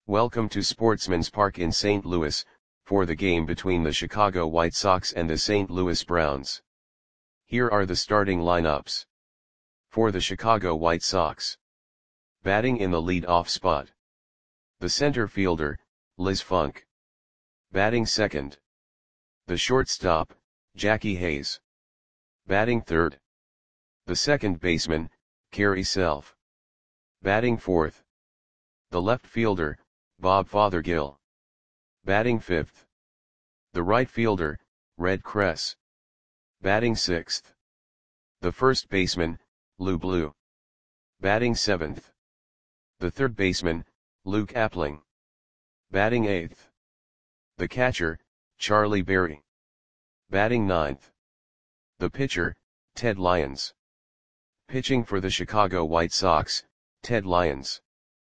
Welcome to Sportsman's Park in St. Louis, for the game between the Chicago White Sox and the St. Louis Browns. Here are the starting lineups. For the Chicago White Sox. Batting in the lead-off spot. The center fielder, Liz Funk. Batting second. The shortstop, Jackie Hayes. Batting third. The second baseman, Gary Self. Batting fourth. The left fielder, Bob Fothergill. Batting fifth. The right fielder, Red Kress. Batting sixth. The first baseman, Lou Blue. Batting seventh. The third baseman, Luke Appling. Batting eighth. The catcher, Charlie Berry. Batting ninth. The pitcher, Ted Lyons. Pitching for the Chicago White Sox, Ted Lyons.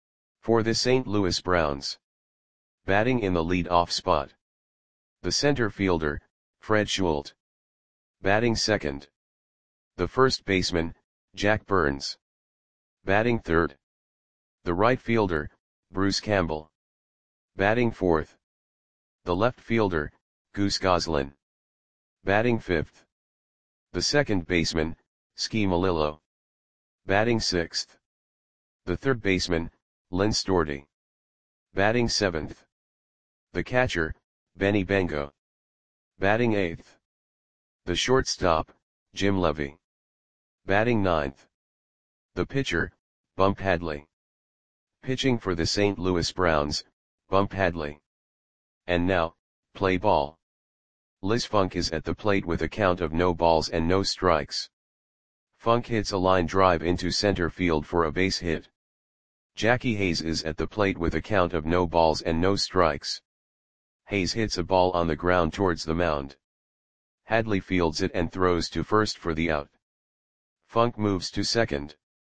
For the St. Louis Browns. Batting in the lead-off spot. The center fielder, Fred Schult. Batting second. The first baseman, Jack Burns. Batting third. The right fielder, Bruce Campbell. Batting fourth. The left fielder, Goose Goslin. Batting fifth. The second baseman, Ski Malillo. Batting sixth. The third baseman, Lynn Storti. Batting seventh. The catcher, Benny Bengo. Batting eighth. The shortstop, Jim Levy. Batting ninth. The pitcher, Bump Hadley. Pitching for the St. Louis Browns, Bump Hadley. And now, play ball. Liz Funk is at the plate with a count of no balls and no strikes. Funk hits a line drive into center field for a base hit. Jackie Hayes is at the plate with a count of no balls and no strikes. Hayes hits a ball on the ground towards the mound. Hadley fields it and throws to first for the out. Funk moves to second.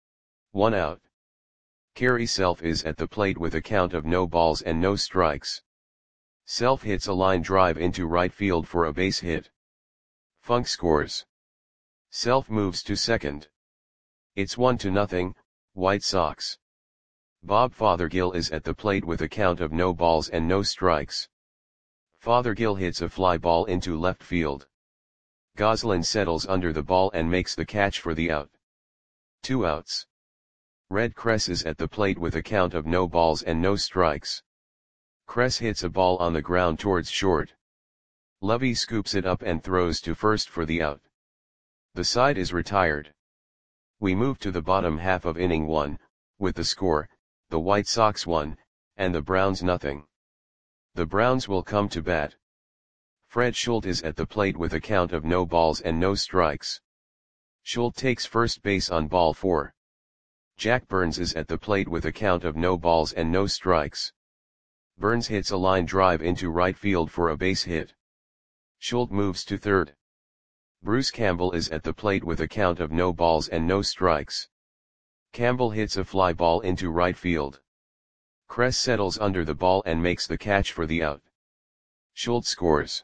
1 out. Gary Self is at the plate with a count of no balls and no strikes. Self hits a line drive into right field for a base hit. Funk scores. Self moves to second. It's 1-0, White Sox. Bob Fothergill is at the plate with a count of no balls and no strikes. Fothergill hits a fly ball into left field. Goslin settles under the ball and makes the catch for the out. 2 outs. Red Kress is at the plate with a count of no balls and no strikes. Kress hits a ball on the ground towards short. Levy scoops it up and throws to first for the out. The side is retired. We move to the bottom half of inning 1, with the score, the White Sox 1, and the Browns 0. The Browns will come to bat. Fred Schult is at the plate with a count of no balls and no strikes. Schult takes first base on ball 4. Jack Burns is at the plate with a count of no balls and no strikes. Burns hits a line drive into right field for a base hit. Schult moves to third. Bruce Campbell is at the plate with a count of no balls and no strikes. Campbell hits a fly ball into right field. Kress settles under the ball and makes the catch for the out. Schult scores.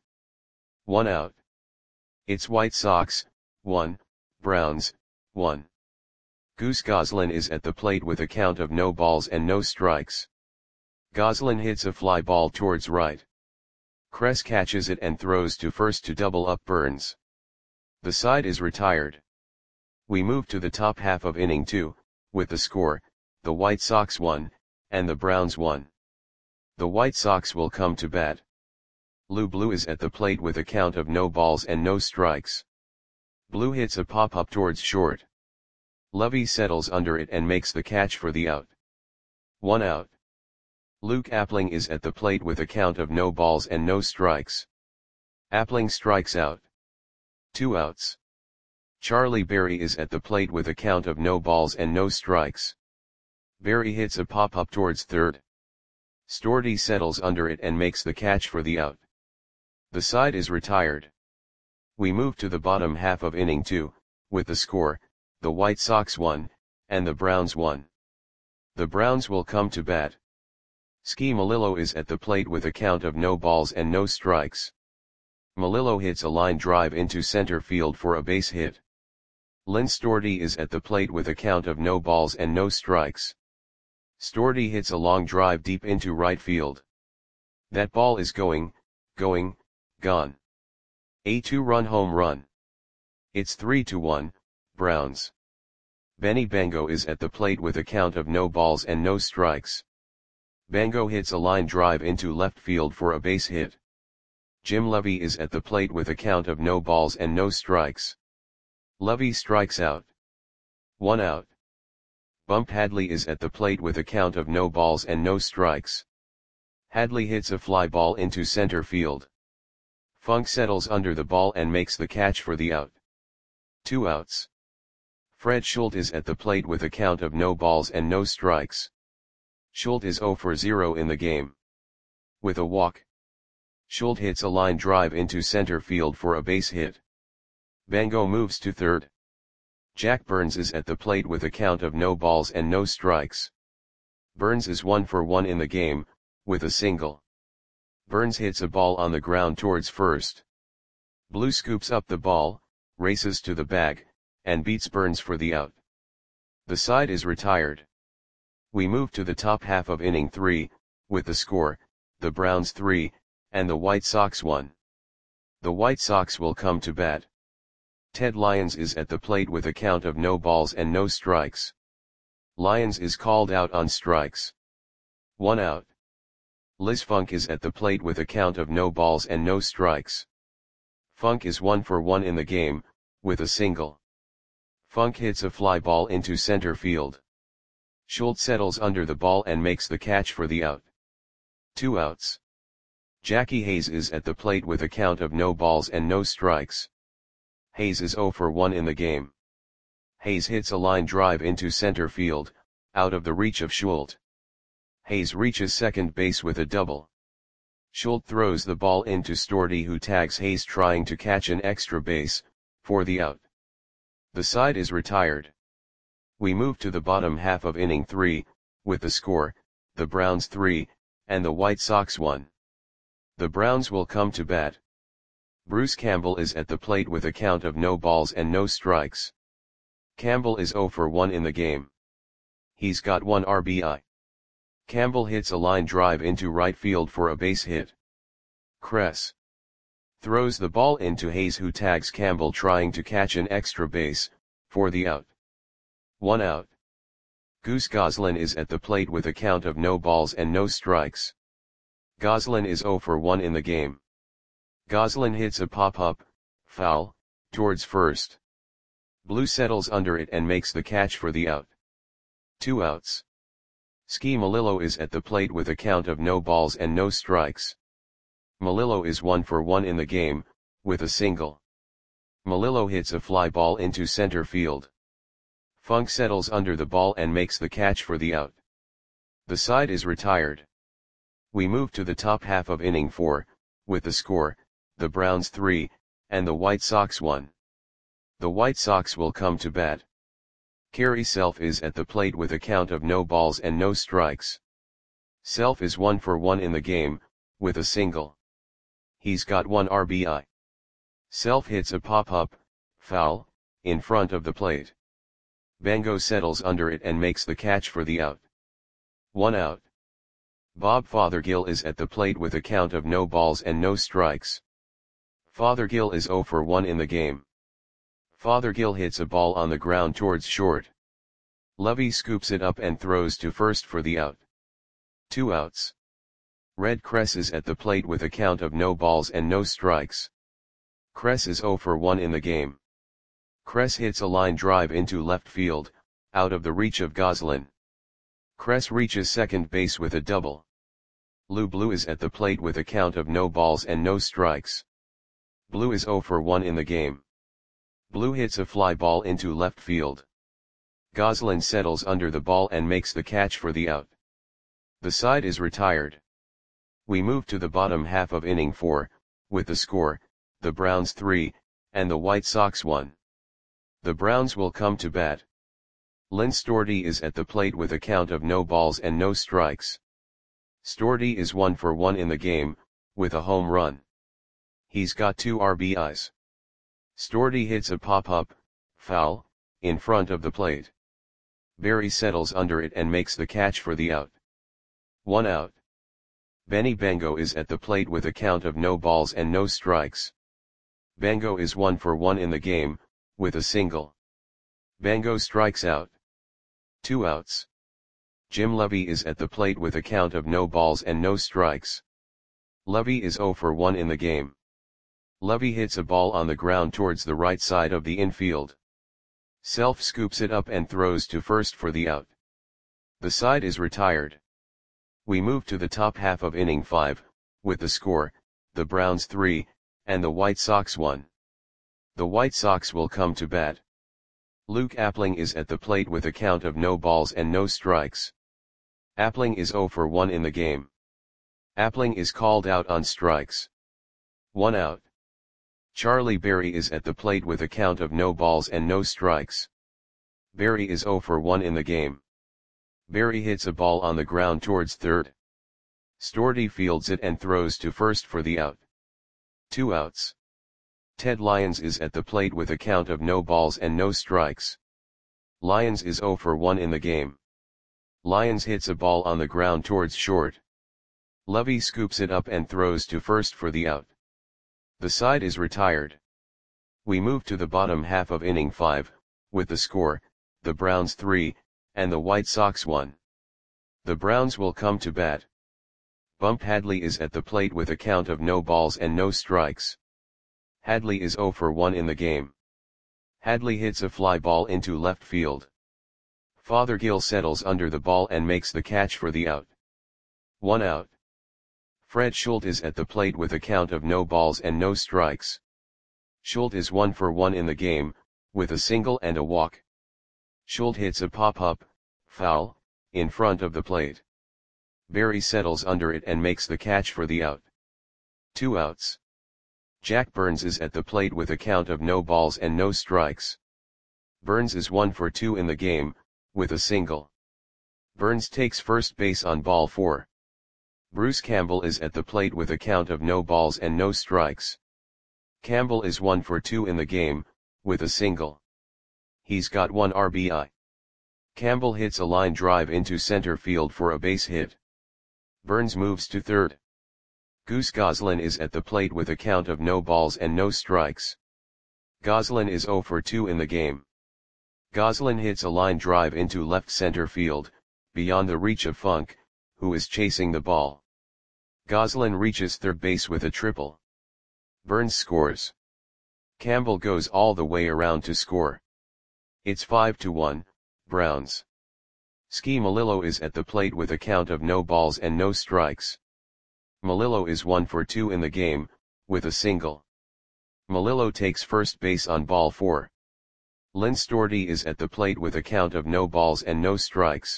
1 out. It's White Sox, 1, Browns, 1. Goose Goslin is at the plate with a count of no balls and no strikes. Goslin hits a fly ball towards right. Kress catches it and throws to first to double up Burns. The side is retired. We move to the top half of inning 2, with the score, the White Sox 1, and the Browns 1. The White Sox will come to bat. Lou Blue is at the plate with a count of no balls and no strikes. Blue hits a pop-up towards short. Levy settles under it and makes the catch for the out. 1 out. Luke Appling is at the plate with a count of no balls and no strikes. Appling strikes out. 2 outs. Charlie Berry is at the plate with a count of no balls and no strikes. Berry hits a pop-up towards third. Storti settles under it and makes the catch for the out. The side is retired. We move to the bottom half of inning 2, with the score, the White Sox 1, and the Browns 1. The Browns will come to bat. Ski Malillo is at the plate with a count of no balls and no strikes. Malillo hits a line drive into center field for a base hit. Lynn Storti is at the plate with a count of no balls and no strikes. Stordy hits a long drive deep into right field. That ball is going, gone. A 2-run home run. It's 3-1, Browns. Benny Bango is at the plate with a count of no balls and no strikes. Bango hits a line drive into left field for a base hit. Jim Levy is at the plate with a count of no balls and no strikes. Levy strikes out. 1 out. Bump Hadley is at the plate with a count of no balls and no strikes. Hadley hits a fly ball into center field. Funk settles under the ball and makes the catch for the out. 2 outs. Fred Schultz is at the plate with a count of no balls and no strikes. Schultz is 0 for 0 in the game. With a walk, Schultz hits a line drive into center field for a base hit. Bango moves to third. Jack Burns is at the plate with a count of no balls and no strikes. Burns is 1 for 1 in the game, with a single. Burns hits a ball on the ground towards first. Blue scoops up the ball, races to the bag, and beats Burns for the out. The side is retired. We move to the top half of inning 3, with the score, the Browns 3, and the White Sox 1. The White Sox will come to bat. Ted Lyons is at the plate with a count of no balls and no strikes. Lyons is called out on strikes. 1 out. Liz Funk is at the plate with a count of no balls and no strikes. Funk is 1 for 1 in the game, with a single. Funk hits a fly ball into center field. Schultz settles under the ball and makes the catch for the out. 2 outs. Jackie Hayes is at the plate with a count of no balls and no strikes. Hayes is 0 for 1 in the game. Hayes hits a line drive into center field, out of the reach of Schultz. Hayes reaches second base with a double. Schultz throws the ball into Stordy, who tags Hayes trying to catch an extra base, for the out. The side is retired. We move to the bottom half of inning 3, with the score, the Browns 3, and the White Sox 1. The Browns will come to bat. Bruce Campbell is at the plate with a count of no balls and no strikes. Campbell is 0 for 1 in the game. He's got 1 RBI. Campbell hits a line drive into right field for a base hit. Kress throws the ball into Hayes, who tags Campbell trying to catch an extra base, for the out. 1 out. Goose Goslin is at the plate with a count of no balls and no strikes. Goslin is 0 for 1 in the game. Goslin hits a pop-up, foul, towards first. Blue settles under it and makes the catch for the out. 2 outs. Ski Melillo is at the plate with a count of no balls and no strikes. Melillo is 1 for 1 in the game, with a single. Melillo hits a fly ball into center field. Funk settles under the ball and makes the catch for the out. The side is retired. We move to the top half of inning 4, with the score, the Browns 3, and the White Sox 1. The White Sox will come to bat. Kerry Self is at the plate with a count of no balls and no strikes. Self is 1 for 1 in the game, with a single. He's got 1 RBI. Self hits a pop-up, foul, in front of the plate. Bango settles under it and makes the catch for the out. 1 out. Bob Fothergill is at the plate with a count of no balls and no strikes. Fothergill is 0 for 1 in the game. Fothergill hits a ball on the ground towards short. Levy scoops it up and throws to first for the out. 2 outs. Red Kress is at the plate with a count of no balls and no strikes. Kress is 0 for 1 in the game. Kress hits a line drive into left field, out of the reach of Goslin. Kress reaches second base with a double. Lou Blue is at the plate with a count of no balls and no strikes. Blue is 0 for 1 in the game. Blue hits a fly ball into left field. Goslin settles under the ball and makes the catch for the out. The side is retired. We move to the bottom half of inning 4, with the score, the Browns 3, and the White Sox 1. The Browns will come to bat. Lynn Stordy is at the plate with a count of no balls and no strikes. Stordy is 1 for 1 in the game, with a home run. He's got 2 RBIs. Stordy hits a pop-up, foul, in front of the plate. Barry settles under it and makes the catch for the out. 1 out. Benny Bango is at the plate with a count of no balls and no strikes. Bango is 1 for 1 in the game, with a single. Bango strikes out. 2 outs. Jim Levy is at the plate with a count of no balls and no strikes. Levy is 0 for 1 in the game. Levy hits a ball on the ground towards the right side of the infield. Self scoops it up and throws to first for the out. The side is retired. We move to the top half of inning 5, with the score, the Browns 3, and the White Sox 1. The White Sox will come to bat. Luke Appling is at the plate with a count of no balls and no strikes. Appling is 0 for 1 in the game. Appling is called out on strikes. 1 out. Charlie Berry is at the plate with a count of no balls and no strikes. Berry is 0 for 1 in the game. Berry hits a ball on the ground towards third. Storty fields it and throws to first for the out. 2 outs. Ted Lyons is at the plate with a count of no balls and no strikes. Lyons is 0 for 1 in the game. Lyons hits a ball on the ground towards short. Levy scoops it up and throws to first for the out. The side is retired. We move to the bottom half of inning 5, with the score, the Browns 3, and the White Sox 1. The Browns will come to bat. Bump Hadley is at the plate with a count of no balls and no strikes. Hadley is 0 for 1 in the game. Hadley hits a fly ball into left field. Fothergill settles under the ball and makes the catch for the out. 1 out. Fred Schultz is at the plate with a count of no balls and no strikes. Schultz is 1 for 1 in the game, with a single and a walk. Schultz hits a pop-up, foul, in front of the plate. Berry settles under it and makes the catch for the out. 2 outs. Jack Burns is at the plate with a count of no balls and no strikes. Burns is 1 for 2 in the game, with a single. Burns takes first base on ball 4. Bruce Campbell is at the plate with a count of no balls and no strikes. Campbell is 1 for 2 in the game, with a single. He's got 1 RBI. Campbell hits a line drive into center field for a base hit. Burns moves to third. Goose Goslin is at the plate with a count of no balls and no strikes. Goslin is 0 for 2 in the game. Goslin hits a line drive into left center field, beyond the reach of Funk, who is chasing the ball. Goslin reaches third base with a triple. Burns scores. Campbell goes all the way around to score. It's 5-1, Browns. Ski Melillo is at the plate with a count of no balls and no strikes. Melillo is 1 for 2 in the game, with a single. Melillo takes first base on ball 4. Lynn Storty is at the plate with a count of no balls and no strikes.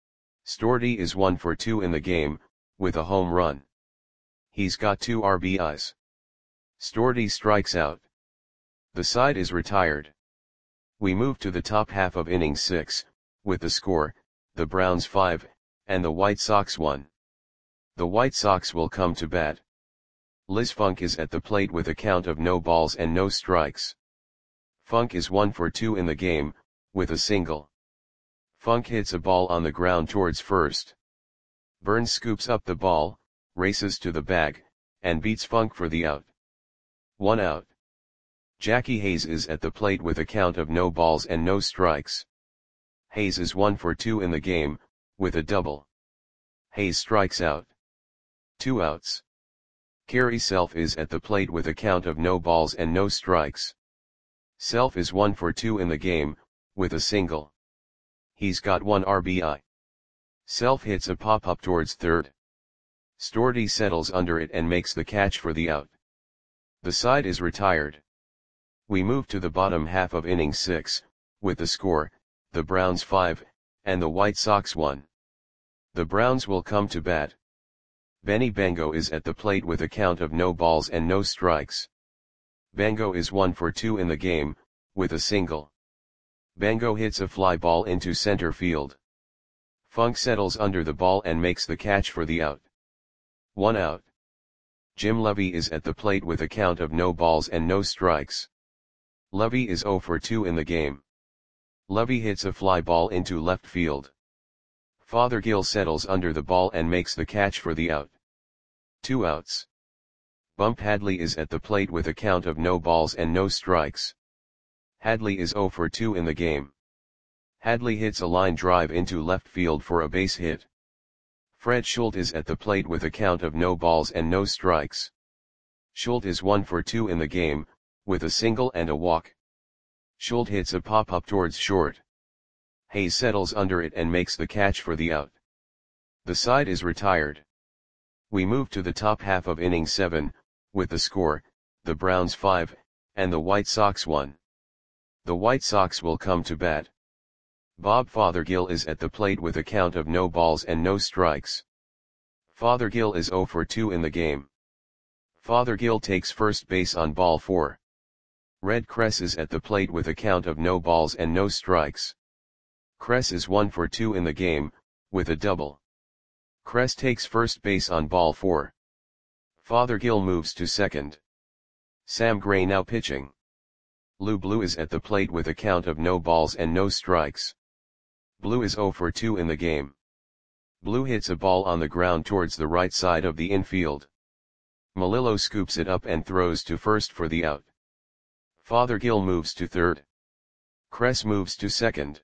Storty is 1 for 2 in the game, with a home run. He's got 2 RBIs. Storty strikes out. The side is retired. We move to the top half of inning 6, with the score, the Browns 5, and the White Sox 1. The White Sox will come to bat. Liz Funk is at the plate with a count of no balls and no strikes. Funk is 1 for 2 in the game, with a single. Funk hits a ball on the ground towards first. Burns scoops up the ball, races to the bag, and beats Funk for the out. 1 out. Jackie Hayes is at the plate with a count of no balls and no strikes. Hayes is 1 for 2 in the game, with a double. Hayes strikes out. 2 outs. Kerry Self is at the plate with a count of no balls and no strikes. Self is 1 for 2 in the game, with a single. He's got 1 RBI. Self hits a pop-up towards third. Storty settles under it and makes the catch for the out. The side is retired. We move to the bottom half of inning 6, with the score, the Browns 5, and the White Sox 1. The Browns will come to bat. Benny Bango is at the plate with a count of no balls and no strikes. Bango is 1 for 2 in the game, with a single. Bango hits a fly ball into center field. Funk settles under the ball and makes the catch for the out. 1 out. Jim Levy is at the plate with a count of no balls and no strikes. Levy is 0 for 2 in the game. Levy hits a fly ball into left field. Fothergill settles under the ball and makes the catch for the out. 2 outs. Bump Hadley is at the plate with a count of no balls and no strikes. Hadley is 0 for 2 in the game. Hadley hits a line drive into left field for a base hit. Fred Schultz is at the plate with a count of no balls and no strikes. Schultz is 1 for 2 in the game, with a single and a walk. Schultz hits a pop-up towards short. Hayes settles under it and makes the catch for the out. The side is retired. We move to the top half of inning 7, with the score, the Browns 5, and the White Sox 1. The White Sox will come to bat. Bob Fothergill is at the plate with a count of no balls and no strikes. Fothergill is 0 for 2 in the game. Fothergill takes first base on ball 4. Red Kress is at the plate with a count of no balls and no strikes. Kress is 1 for 2 in the game, with a double. Kress takes first base on ball 4. Fothergill moves to second. Sam Gray now pitching. Lou Blue is at the plate with a count of no balls and no strikes. Blue is 0 for 2 in the game. Blue hits a ball on the ground towards the right side of the infield. Melillo scoops it up and throws to first for the out. Fothergill moves to third. Kress moves to second.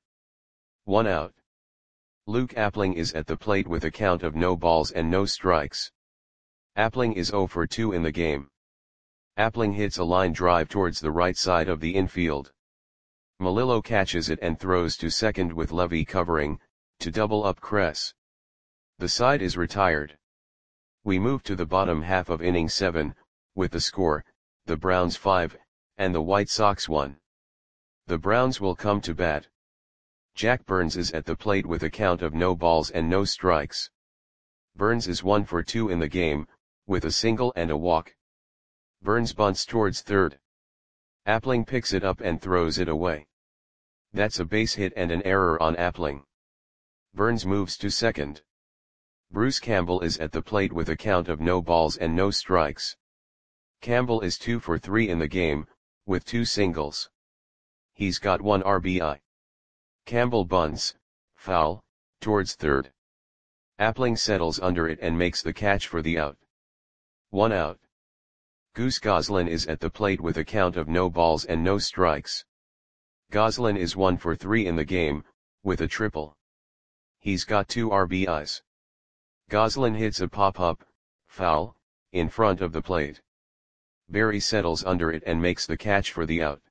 1 out. Luke Appling is at the plate with a count of no balls and no strikes. Appling is 0 for 2 in the game. Appling hits a line drive towards the right side of the infield. Melillo catches it and throws to second with Levy covering, to double up Kress. The side is retired. We move to the bottom half of inning 7, with the score, the Browns 5, and the White Sox 1. The Browns will come to bat. Jack Burns is at the plate with a count of no balls and no strikes. Burns is 1 for 2 in the game, with a single and a walk. Burns bunts towards third. Appling picks it up and throws it away. That's a base hit and an error on Appling. Burns moves to second. Bruce Campbell is at the plate with a count of no balls and no strikes. Campbell is 2 for 3 in the game, with 2 singles. He's got 1 RBI. Campbell bunts, foul, towards third. Appling settles under it and makes the catch for the out. 1 out. Goose Goslin is at the plate with a count of no balls and no strikes. Goslin is 1 for 3 in the game, with a triple. He's got 2 RBIs. Goslin hits a pop-up, foul, in front of the plate. Berry settles under it and makes the catch for the out.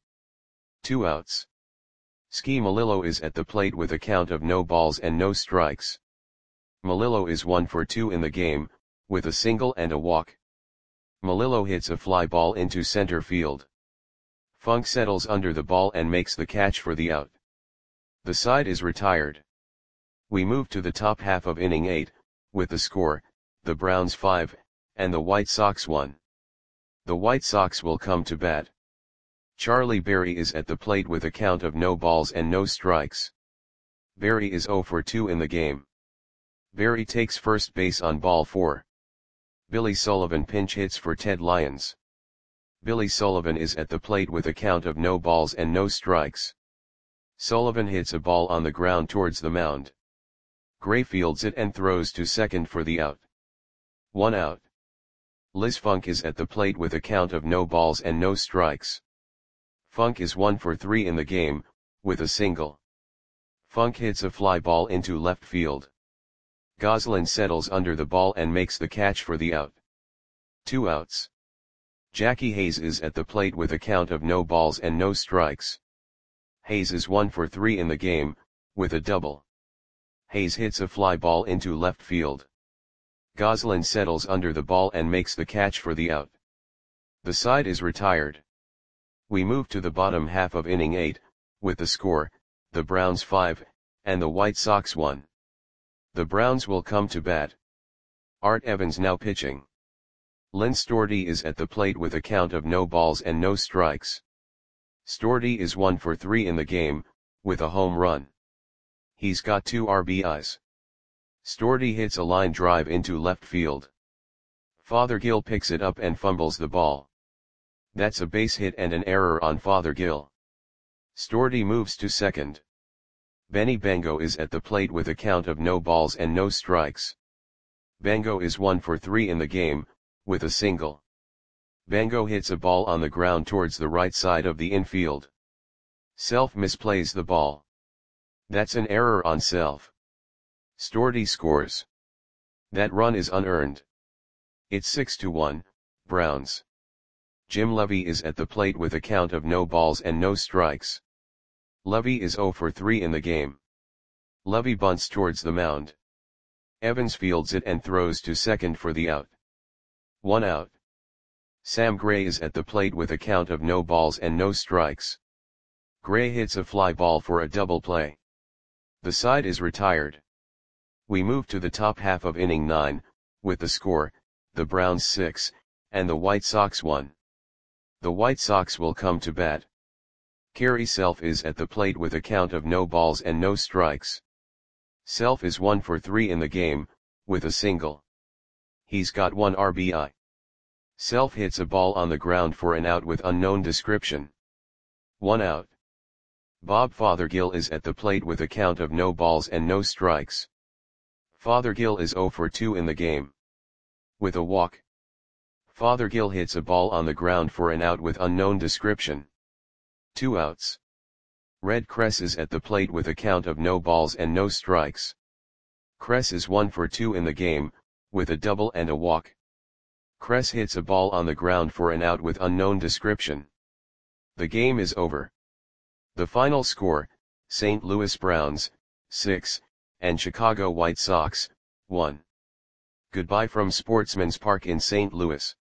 2 outs. Ski Melillo is at the plate with a count of no balls and no strikes. Melillo is 1 for 2 in the game, with a single and a walk. Melillo hits a fly ball into center field. Funk settles under the ball and makes the catch for the out. The side is retired. We move to the top half of inning 8, with the score, the Browns 5, and the White Sox 1. The White Sox will come to bat. Charlie Berry is at the plate with a count of no balls and no strikes. Berry is 0 for 2 in the game. Berry takes first base on ball 4. Billy Sullivan pinch hits for Ted Lyons. Billy Sullivan is at the plate with a count of no balls and no strikes. Sullivan hits a ball on the ground towards the mound. Gray fields it and throws to second for the out. 1 out. Liz Funk is at the plate with a count of no balls and no strikes. Funk is 1 for 3 in the game, with a single. Funk hits a fly ball into left field. Goslin settles under the ball and makes the catch for the out. 2 outs. Jackie Hayes is at the plate with a count of no balls and no strikes. Hayes is 1 for 3 in the game, with a double. Hayes hits a fly ball into left field. Goslin settles under the ball and makes the catch for the out. The side is retired. We move to the bottom half of inning 8, with the score, the Browns 5, and the White Sox 1. The Browns will come to bat. Art Evans now pitching. Lynn Storty is at the plate with a count of no balls and no strikes. Storty is 1 for 3 in the game, with a home run. He's got 2 RBIs. Storty hits a line drive into left field. Fothergill picks it up and fumbles the ball. That's a base hit and an error on Fothergill. Storty moves to second. Benny Bango is at the plate with a count of no balls and no strikes. Bango is 1 for 3 in the game, with a single. Bango hits a ball on the ground towards the right side of the infield. Self misplays the ball. That's an error on Self. Storty scores. That run is unearned. It's 6-1, Browns. Jim Levy is at the plate with a count of no balls and no strikes. Levy is 0 for 3 in the game. Levy bunts towards the mound. Evans fields it and throws to second for the out. 1 out. Sam Gray is at the plate with a count of no balls and no strikes. Gray hits a fly ball for a double play. The side is retired. We move to the top half of inning 9, with the score, the Browns 6, and the White Sox 1. The White Sox will come to bat. Kerry Self is at the plate with a count of no balls and no strikes. Self is 1 for 3 in the game, with a single. He's got 1 RBI. Self hits a ball on the ground for an out with unknown description. 1 out. Bob Fothergill is at the plate with a count of no balls and no strikes. Fothergill is 0 for 2 in the game. With a walk. Fothergill hits a ball on the ground for an out with unknown description. 2 outs. Red Kress is at the plate with a count of no balls and no strikes. Kress is 1 for 2 in the game, with a double and a walk. Kress hits a ball on the ground for an out with unknown description. The game is over. The final score, St. Louis Browns, 6, and Chicago White Sox, 1. Goodbye from Sportsman's Park in St. Louis.